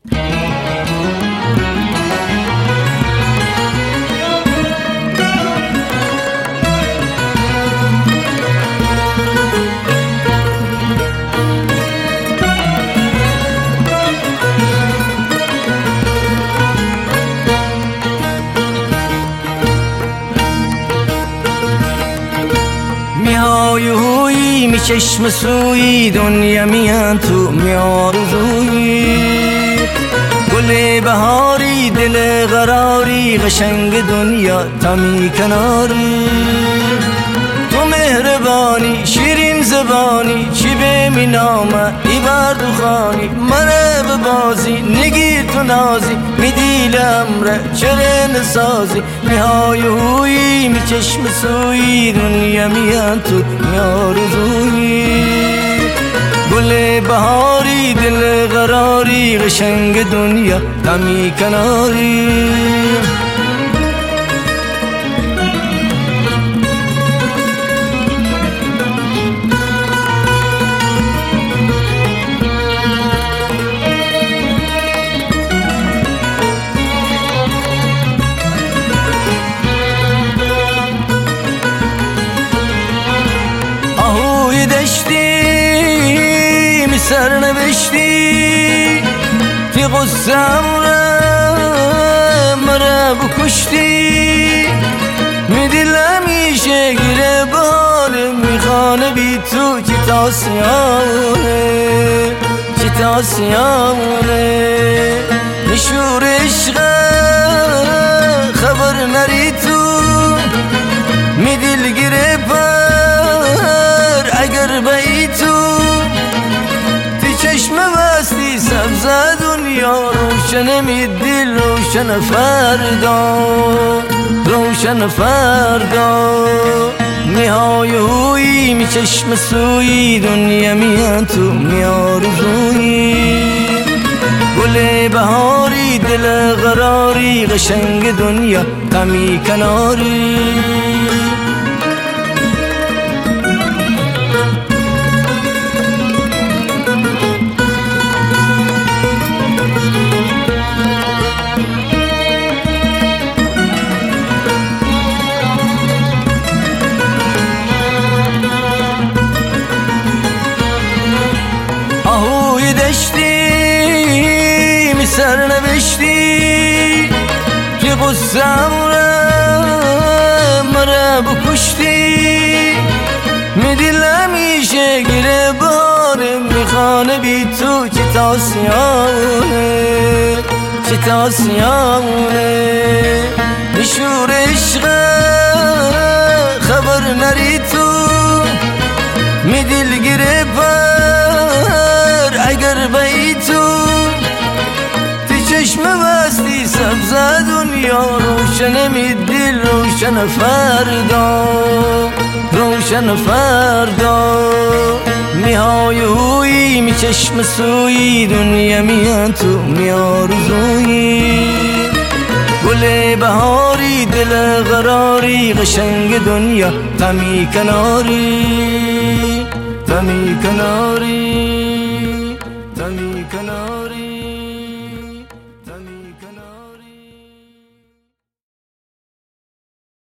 میای هویی می چشم سوی دنیا میان تو میارزویی گل بهاری دل قراری قشنگ دنیا تمی کناری تو مهربانی شیرین زبانی چی به می نامه ای بردو خانی منه به بازی نگیر تو نازی می دیل امره چره نسازی میهای هویی می چشم سوی دنیا میان تو میارزویی گل بهاری دل قراری قشنگ دنیا تمی کناری آهوی دشتی می سر نوشتی تی قصم مرا بکشتی می دل همیشه گیره باله میخانه بی تو چی تاسیانه چی تاسیانه نشور عشق خبر نری تو می دل گیره اگر بایی تو تی چشم بستی سبز دنیا روشن می دل روشن فردا روشن فردا میهای هویی می چشم سوی دنیا میان تو میارزویی گل بهاری دل قراری قشنگ دنیا تمی کناری آهوی دشتی می سر نوشتی که قصم مرا بکشتی می دل همیشه گیره باره میخانه بی تو چی تاسیانه چی تاسیانه نشور عشق خبر نری تو می دل گیره اگر بایی تو تی چشم بستی سبز دنیا روشن می دل روشن فردا روشن فردا میهای هویی می چشم سوی دنیا میان تو میارزویی گل بهاری دل قراری قشنگ دنیا تمی کناری تمی کناری تمی کناری